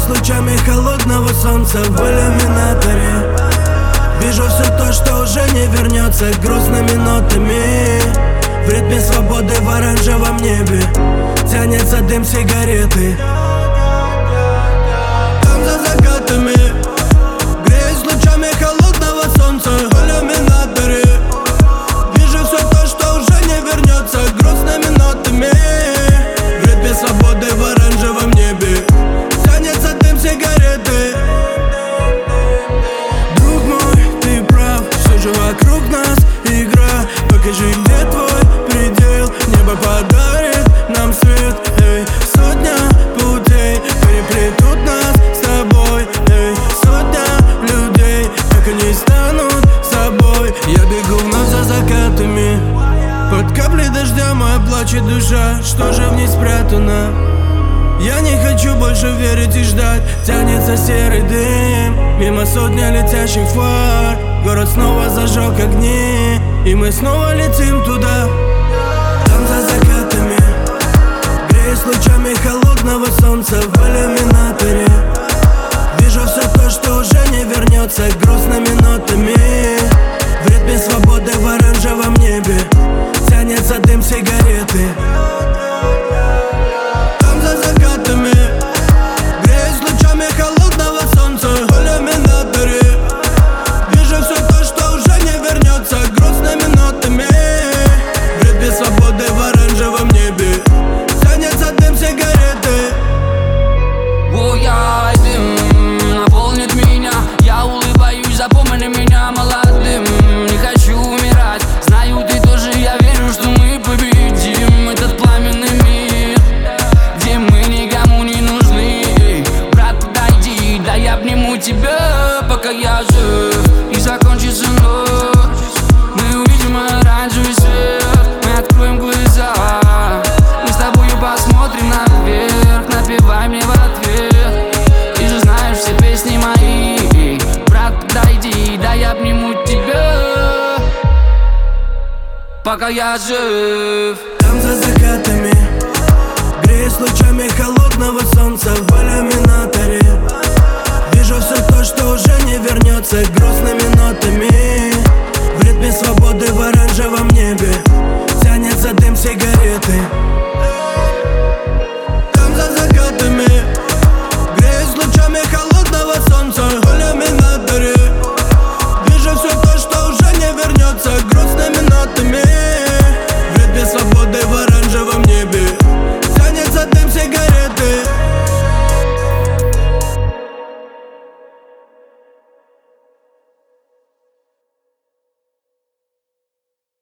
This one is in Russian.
Греюсь лучами холодного солнца в иллюминаторе. Вижу все то, что уже не вернется, грустными нотами. В ритме свободы в оранжевом небе тянется дым сигареты. Там за закатами греюсь лучами холодного солнца в иллюминаторе. Вижу все то, что уже не вернется, грустными нотами. В ритме свободы в оранжевом небе тянется дым сигареты. Друг мой, ты прав, все же вокруг нас игра. Покажи, где твой предел, небо подарит нам свет. Эй, сотня путей переплетут нас с тобой. Эй, сотня людей, как они станут собой. Я бегу вновь за закатами, под каплей дождя моя плачет душа. Что же в ней спрятано? Я не хочу больше верить и ждать. Тянется серый дым, мимо сотни летящих фар. Город снова зажег огни, и мы снова летим туда. Там за закатами греюсь лучами холодного солнца в иллюминаторе. Вижу все то, что уже не вернется, грустными нотами. В ритме свободы в оранжевом небе тянется дым сигареты. Там за закатами греюсь лучами холодного солнца в иллюминаторе. Вижу все то, что уже не вернется, грустными нотами. В ритме свободы в оранжевом небе тянется дым сигареты. Ой, дым наполнит меня, я улыбаюсь, запомни меня молодым. Не хочу умирать, знаю, ты тоже, я верю, что мы победим этот пламенный мир, где мы никому не нужны. Эй, брат, подойди, да я обниму тебя, пока я жив. И закончится ночь, мы увидим оранжевый свет. Мы откроем глаза, мы с тобою посмотрим наверх. Напевай мне в ответ, ты же знаешь все песни мои. Эй, брат, подойди, да я обниму тебя, пока я жив. Там за закатами греюсь лучами холодного солнца в иллюминаторе. Вижу все то, что уже не вернется, грустными нотами. В ритме свободы в оранжевом небе тянется дым сигареты.